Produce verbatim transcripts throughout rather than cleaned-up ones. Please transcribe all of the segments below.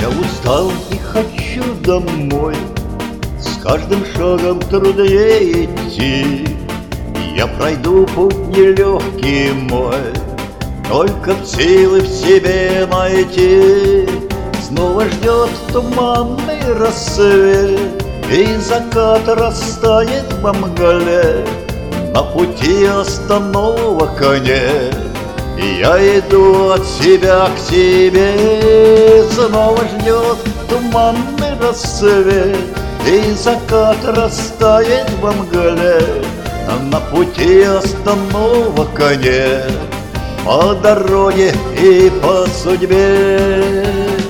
Я устал и хочу домой, с каждым шагом труднее идти. Я пройду путь нелегкий мой, только б силы в себе найти. Снова ждет туманный рассвет, и закат растает во мгле. На пути остановок нет, и я иду от себя к себе. Снова ждет туманный рассвет, и закат растает во мгле. На пути остановок нет, по дороге и по судьбе.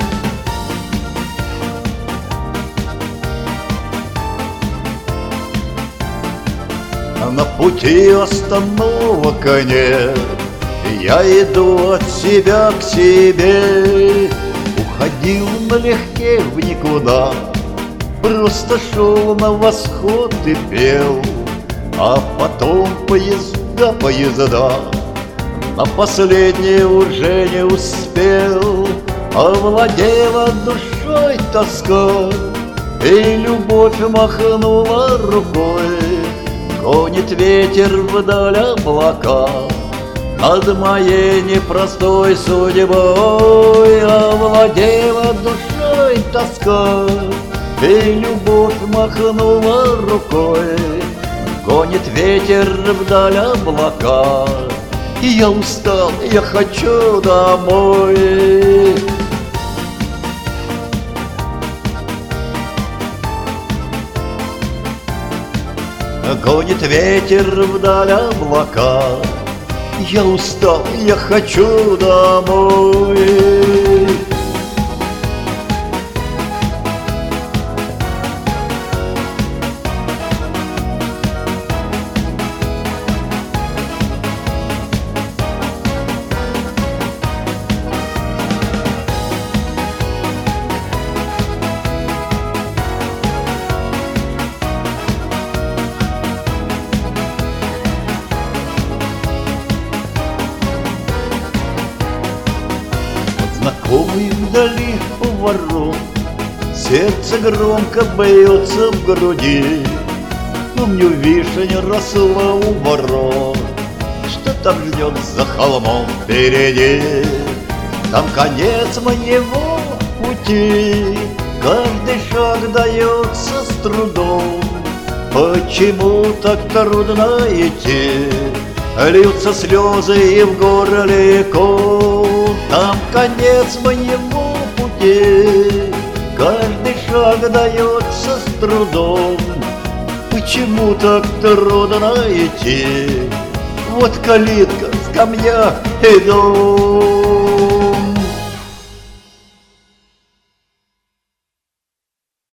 На пути остановок нет, я иду от себя к себе. Уходил налегке в никуда, просто шел на восход и пел. А потом поезда, поезда, на последний уже не успел. Овладела душой тоска, и любовь махнула рукой. Гонит ветер вдаль облака над моей непростой судьбой. Овладела душой тоска, и любовь махнула рукой. Гонит ветер вдаль облака, и я устал, я хочу домой. Гонит ветер вдаль облака, я устал, я хочу домой. Знакомый вдали поворот, сердце громко бьется в груди. Помню, вишня росла у ворот, что там ждет за холмом впереди. Там конец моего пути, каждый шаг дается с трудом. Почему так трудно идти? Льются слезы и в горле ком. Там конец моему пути, каждый шаг дается с трудом. Почему так трудно идти? Вот калитка, скамья и дом.